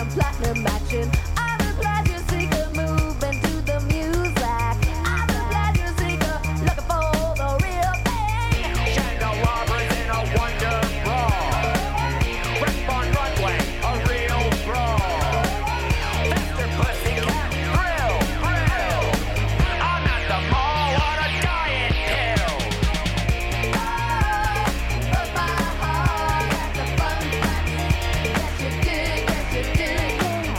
platinum, platinum matching. I'm a pleasure seeker, moving to the music. I'm a pleasure seeker, looking for the real thing. Candelabras in a wonder bra. Rip on runway, a real bra. Faster pussycat, thrill, thrill. I'm at the mall on a diet pill. Hurt my heart at the fun facts. Yes, you did, yes, you did.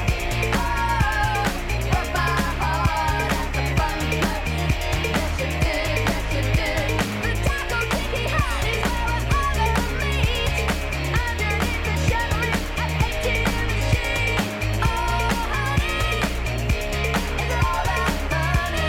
Hurt my heart at the fun facts. Yes, you did, yes, you did. The taco tiki hut is where I order meat. Underneath the Chevrolet F-18 machine. Oh, honey, is it all that money?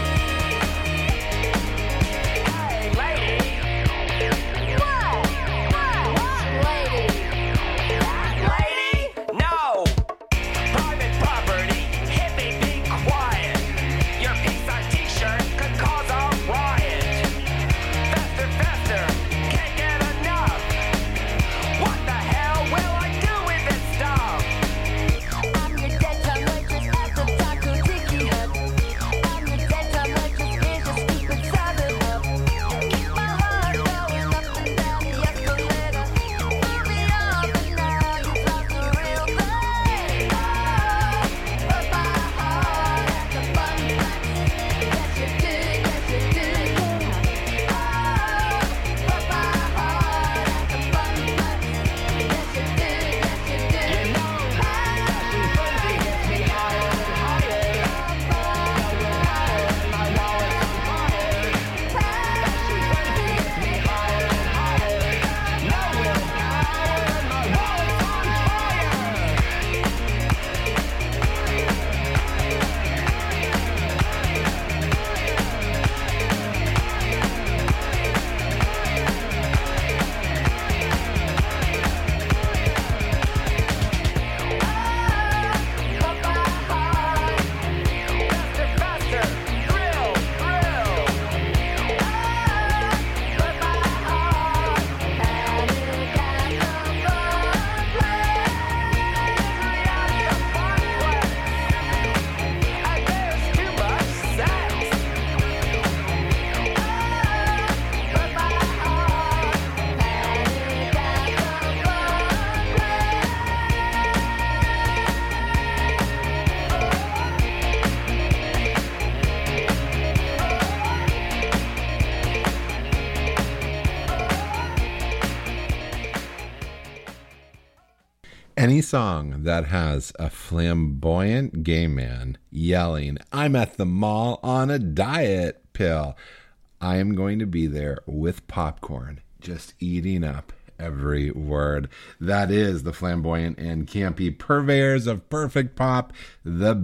Hey, lady. What? What, lady? That lady? No! Private property, hippie, be quiet. Your Pixar t-shirt could cause a riot. Faster, faster, can't get enough. What the hell will I do with this stuff? I'm your daytime waitress at the Taco Tiki Hut. I'm your daytime waitress, here's your stupid Southern hub. Keep my heart going up and down the escalator. Move me up and now you've lost the real thing. Hurt my heart at the fun facts. Yes, you did, yes, you did. Hurt my heart at the fun facts. Yes, you did, yes, you did. You know, fashion frenzy gets me higher and higher. And my wallet's on fire. Fashion frenzy gets me higher and higher. No willpower and my wallet's on fire. Faster, faster, thrill, thrill. And there's too much sex. Any song that has a flamboyant gay man yelling, "I'm at the mall on a diet pill," I am going to be there with popcorn, just eating up every word. That is the flamboyant and campy purveyors of perfect pop, the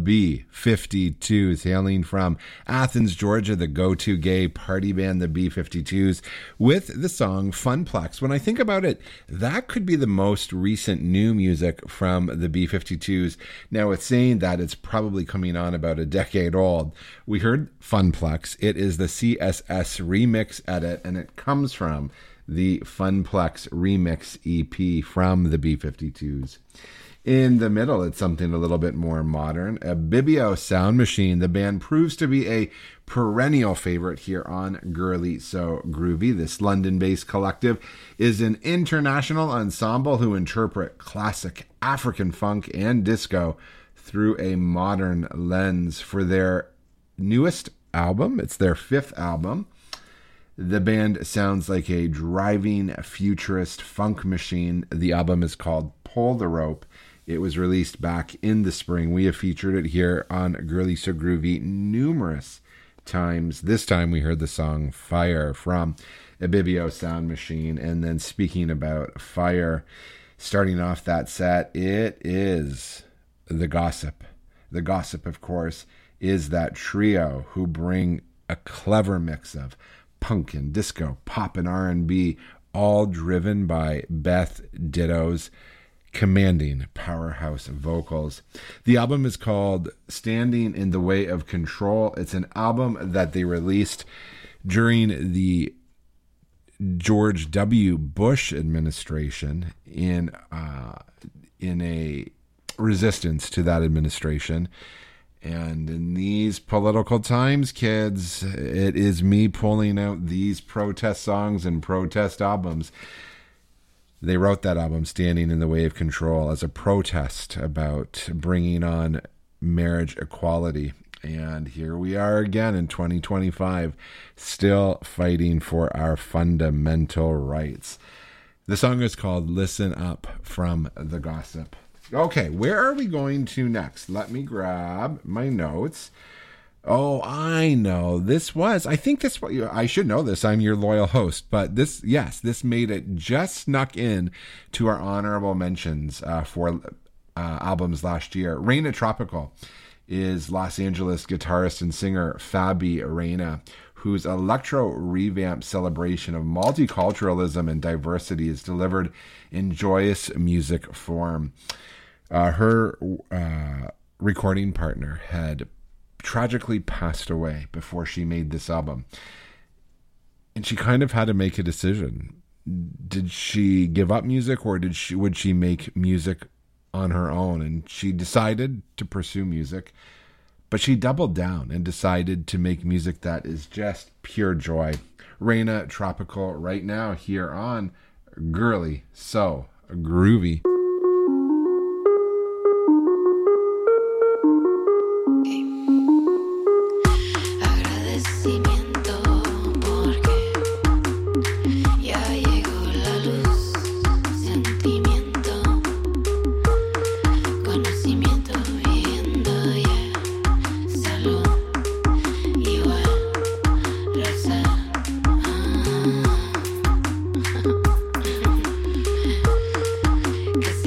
B-52s, hailing from Athens, Georgia, the go-to gay party band, the B-52s, with the song Funplex. When I think about it, that could be the most recent new music from the B-52s. Now, it's saying that it's probably coming on about a decade old. We heard Funplex. It is the CSS remix edit, and it comes from the Funplex remix EP from the B-52s. In the middle, it's something a little bit more modern. A Bibio Sound Machine. The band proves to be a perennial favorite here on Girly So Groovy. This London-based collective is an international ensemble who interpret classic African funk and disco through a modern lens. For their newest album, it's their 5th album, the band sounds like a driving futurist funk machine. The album is called Pull the Rope. It was released back in the spring. We have featured it here on Girly So Groovy numerous times. This time we heard the song Fire from Ibibio Sound Machine. And then speaking about fire, starting off that set, it is The Gossip. The Gossip, of course, is that trio who bring a clever mix of punk and disco, pop and R&B, all driven by Beth Ditto's commanding powerhouse vocals. The album is called Standing in the Way of Control. It's an album that they released during the George W. Bush administration in a resistance to that administration. And in these political times, kids, it is me pulling out these protest songs and protest albums. They wrote that album, Standing in the Way of Control, as a protest about bringing on marriage equality. And here we are again in 2025, still fighting for our fundamental rights. The song is called Listen Up from The Gossip. Okay, where are we going to next? Let me grab my notes. Oh, I know. I should know this. I'm your loyal host. But this made it, just snuck in to our honorable mentions for albums last year. Reina Tropical is Los Angeles guitarist and singer Fabi Reina, whose electro revamp celebration of multiculturalism and diversity is delivered in joyous music form. Her recording partner had tragically passed away before she made this album. And she kind of had to make a decision. Did she give up music, or would she make music on her own? And she decided to pursue music, but she doubled down and decided to make music that is just pure joy. Reina Tropical right now here on Girly So Groovy. Agradecimiento porque ya llegó la luz, sentimiento, conocimiento, viviendo ya, salud, igual, raza. Que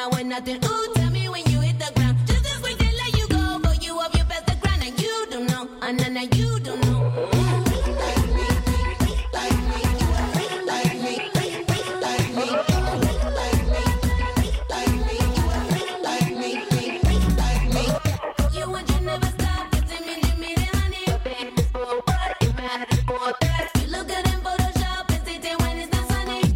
I want nothing. Ooh, tell me when you hit the ground. Just this way till let you go. But you up your best to grind and you don't know. And then you don't know. You want you never stop. Kissing me, Jimmy, the honey. Baby, for what it matters for that. You look good in Photoshop and sit there when it's not sunny. It's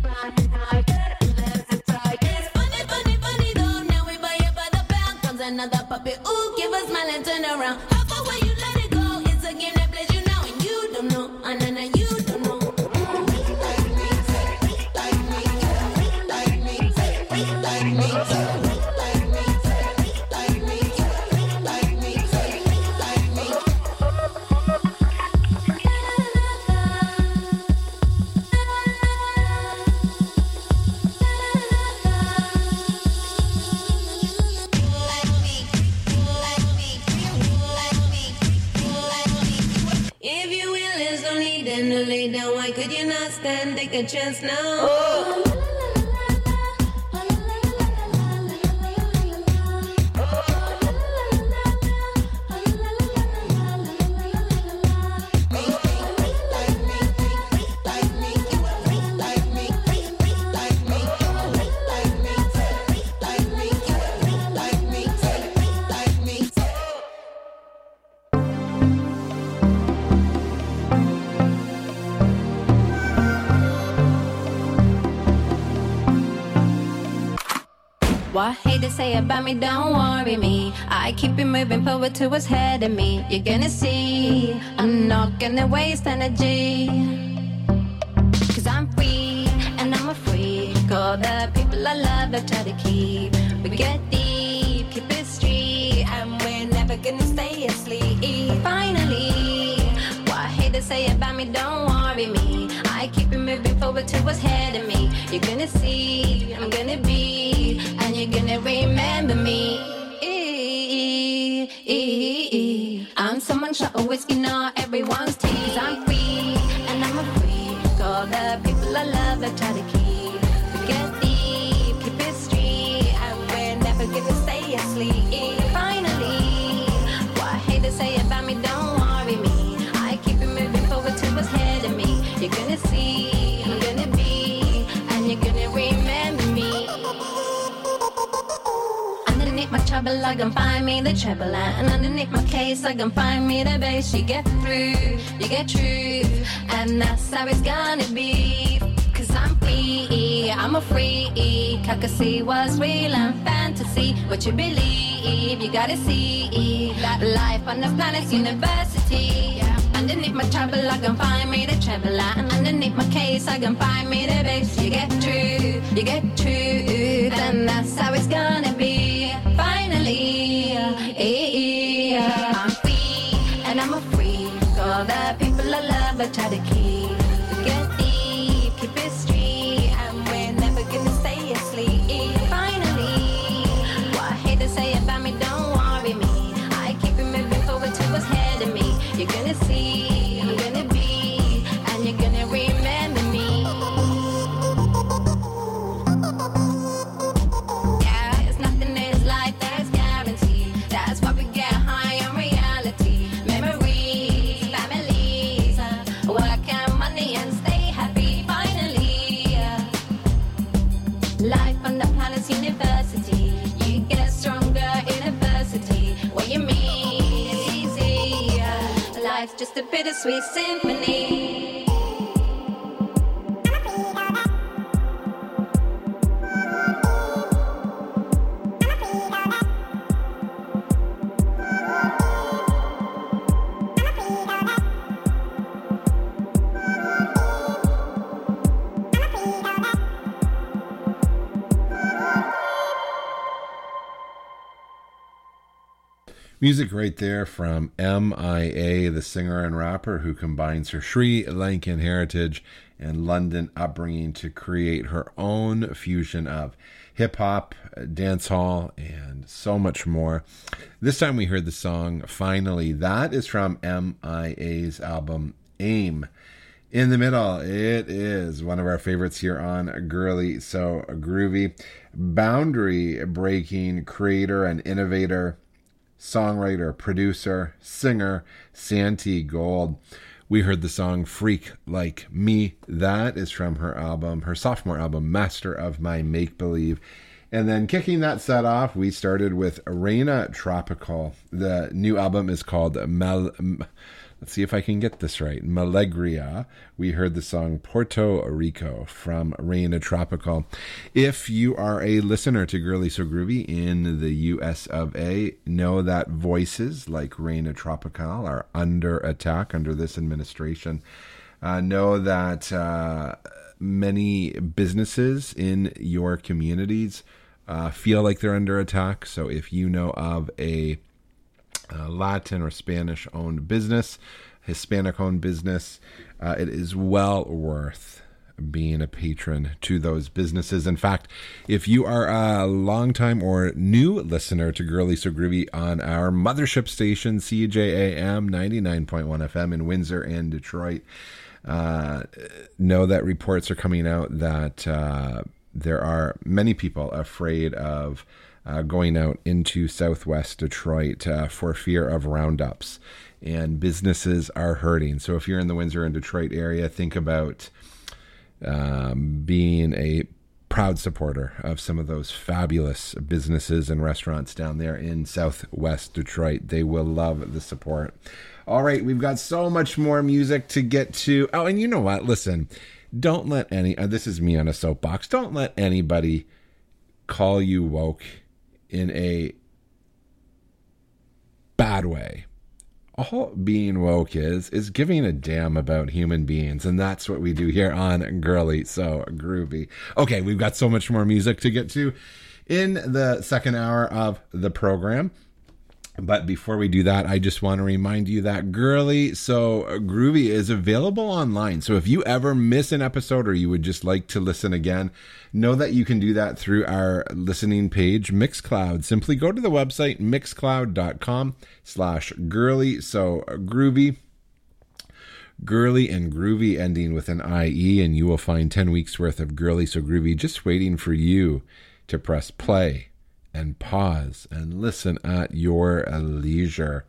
funny, funny, funny though. Now we buy it by the pound. Comes another puppy. Ooh, give a smile and turn around. How far will you let it go? It's a game that plays you now and you don't know. And then you don't know. If you willing, so need them to lay down. Why could you not stand? Take a chance now. What haters say about me, don't worry me. I keep it moving forward to what's ahead of me. You're gonna see, I'm not gonna waste energy. Cause I'm free, and I'm a freak. All the people I love, I try to keep. We get deep, keep it street, and we're never gonna stay asleep. Finally, what haters say about me, don't worry me. I keep it moving forward to what's ahead of me. You're gonna see, I'm gonna be, and you're gonna remember me. I'm someone shot of whiskey, not everyone's tea. 'Cause I'm free, and I'm a freak. All the people I love, I try to keep. We get deep, keep it street, and we're never gonna stay asleep. Finally, what haters say about me, don't worry me. I keep it moving forward to what's ahead of me. You're gonna see, I'm gonna be, and you're gonna remember me. Underneath my trouble, I can find me the treble. And underneath my case, I can find me the bass. You get through, you get truth, and that's how it's gonna be. Cause I'm free, I'm a freak. I can see what's real and fantasy. What you believe, you gotta see that life on the planet's university. Underneath my trouble, I can find me the treble. And underneath my case, I can find me the bass. You get through, you get truth, and that's how it's gonna be. Finally, I'm free, and I'm a freak. All the people I love, I try to keep. We get deep, keep it street, and we're never gonna stay asleep. Finally, what haters say about me, don't worry me. I keep it moving forward to what's ahead of me. You're gonna see, I'm gonna be, and you're gonna remember me. Yeah, there's nothing in this life that's guaranteed. That's why we get high on reality. Memories, families, work and money and stay happy. Finally, life on the planet's university. You get stronger in adversity. What you mean? It's easy. Life's just a bittersweet symphony. Music right there from M.I.A., the singer and rapper who combines her Sri Lankan heritage and London upbringing to create her own fusion of hip-hop, dancehall, and so much more. This time we heard the song Finally. That is from M.I.A.'s album AIM. In the middle, it is one of our favorites here on Girly So Groovy. Boundary breaking creator and innovator, songwriter, producer, singer, Santi Gold. We heard the song Freak Like Me. That is from her sophomore album, Master of My Make Believe. And then kicking that set off, we started with Reina Tropical. The new album is called let's see if I can get this right, Malegria. We heard the song Puerto Rico from Reina Tropical. If you are a listener to Girly So Groovy in the US of A, know that voices like Reina Tropical are under attack under this administration. Know that many businesses in your communities feel like they're under attack. So if you know of a Latin or Spanish owned business, Hispanic owned business, it is well worth being a patron to those businesses. In fact, if you are a longtime or new listener to Girly So Groovy on our mothership station, CJAM 99.1 FM in Windsor and Detroit, know that reports are coming out that there are many people afraid of going out into Southwest Detroit for fear of roundups, and businesses are hurting. So if you're in the Windsor and Detroit area, think about being a proud supporter of some of those fabulous businesses and restaurants down there in Southwest Detroit. They will love the support. All right, we've got so much more music to get to. Oh, and you know what? Listen, don't let this is me on a soapbox, don't let anybody call you woke in a bad way. All being woke is giving a damn about human beings, and that's what we do here on Girly So Groovy. Okay, we've got so much more music to get to in the second hour of the program. But before we do that, I just want to remind you that Girly So Groovy is available online. So if you ever miss an episode or you would just like to listen again, know that you can do that through our listening page, Mixcloud. Simply go to the website, mixcloud.com/Girly So Groovy. Girly and Groovy ending with an IE, and you will find 10 weeks worth of Girly So Groovy just waiting for you to press play and pause and listen at your leisure.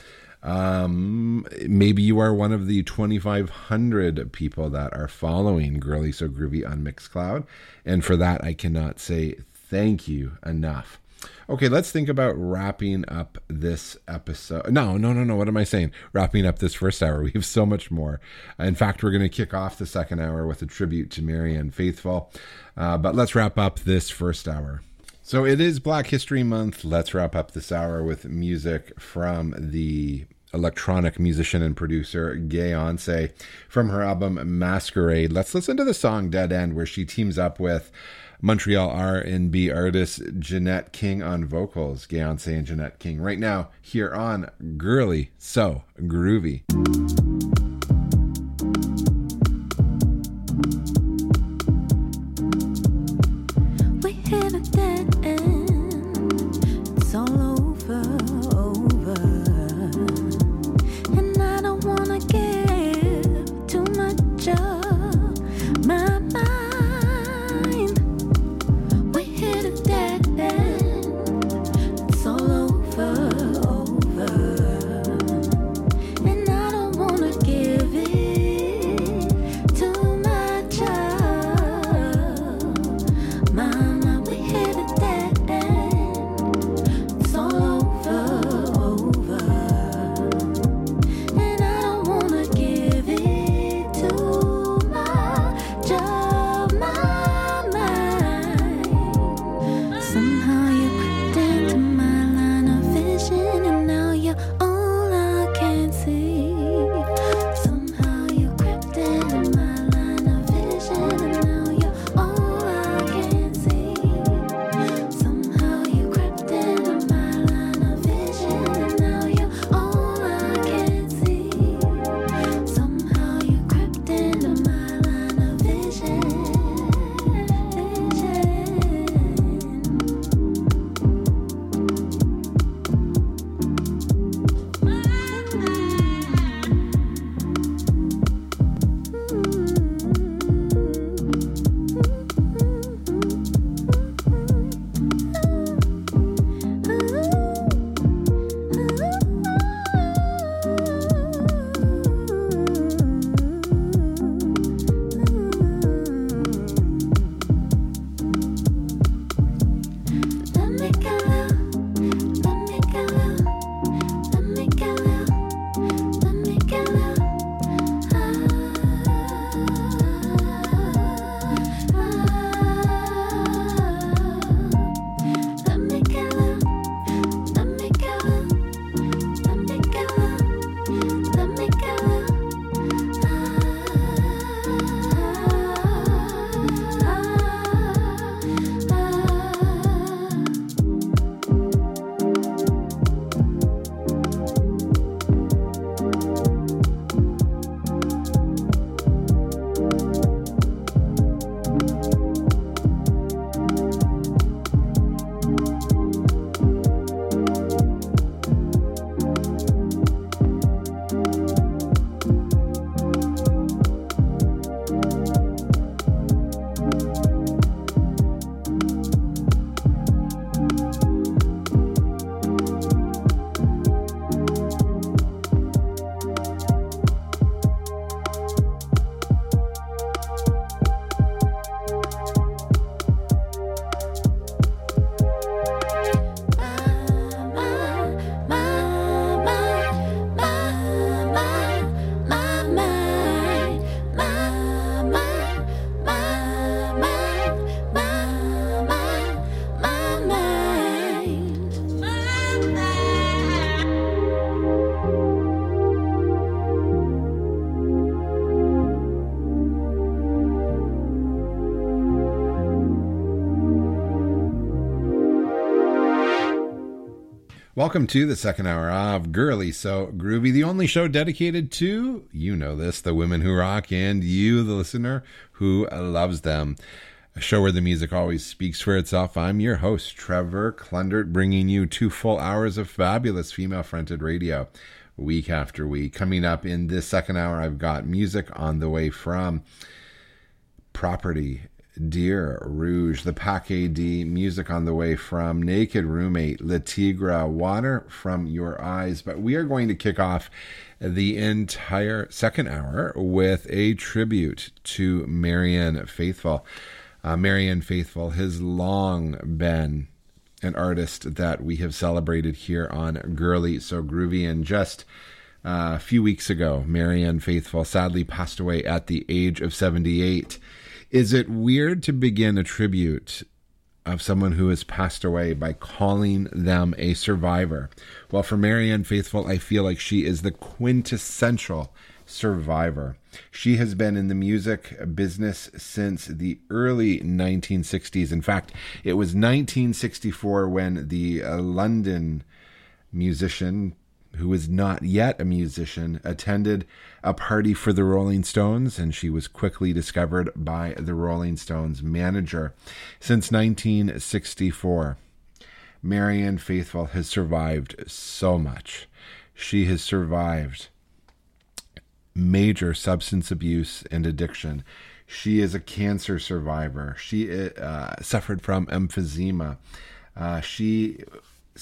Maybe you are one of the 2,500 people that are following Girly So Groovy on Mixcloud, and for that I cannot say thank you enough. Okay, let's think about wrapping up this episode. No. What am I saying? Wrapping up this first hour. We have so much more. In fact, we're going to kick off the second hour with a tribute to Marianne Faithfull. But let's wrap up this first hour. So it is Black History Month. Let's wrap up this hour with music from the electronic musician and producer Gayonce from her album Masquerade. Let's listen to the song Dead End, where she teams up with Montreal R&B artist Jeanette King on vocals. Gayonce and Jeanette King right now here on Girly So Groovy. We hit a dead end. It's all over. And I don't wanna give too much of my mind. We hit a dead end. It's all over. And I don't wanna Welcome to the second hour of Girly So Groovy, the only show dedicated to, you know this, the women who rock, and you, the listener, who loves them. A show where the music always speaks for itself. I'm your host, Trevor Klundert, bringing you 2 full hours of fabulous female-fronted radio week after week. Coming up in this second hour, I've got music on the way from Property, Dear Rouge, the Pack AD, music on the way from Naked Roommate, Le Tigre, Water from Your Eyes. But we are going to kick off the entire second hour with a tribute to Marianne Faithfull. Marianne Faithfull has long been an artist that we have celebrated here on Girly So Groovy, and just a few weeks ago, Marianne Faithfull sadly passed away at the age of 78. Is it weird to begin a tribute of someone who has passed away by calling them a survivor? Well, for Marianne Faithfull, I feel like she is the quintessential survivor. She has been in the music business since the early 1960s. In fact, it was 1964 when the London musician, who was not yet a musician, attended a party for the Rolling Stones, and she was quickly discovered by the Rolling Stones manager. Since 1964, Marianne Faithfull has survived so much. She has survived major substance abuse and addiction. She is a cancer survivor. She suffered from emphysema. She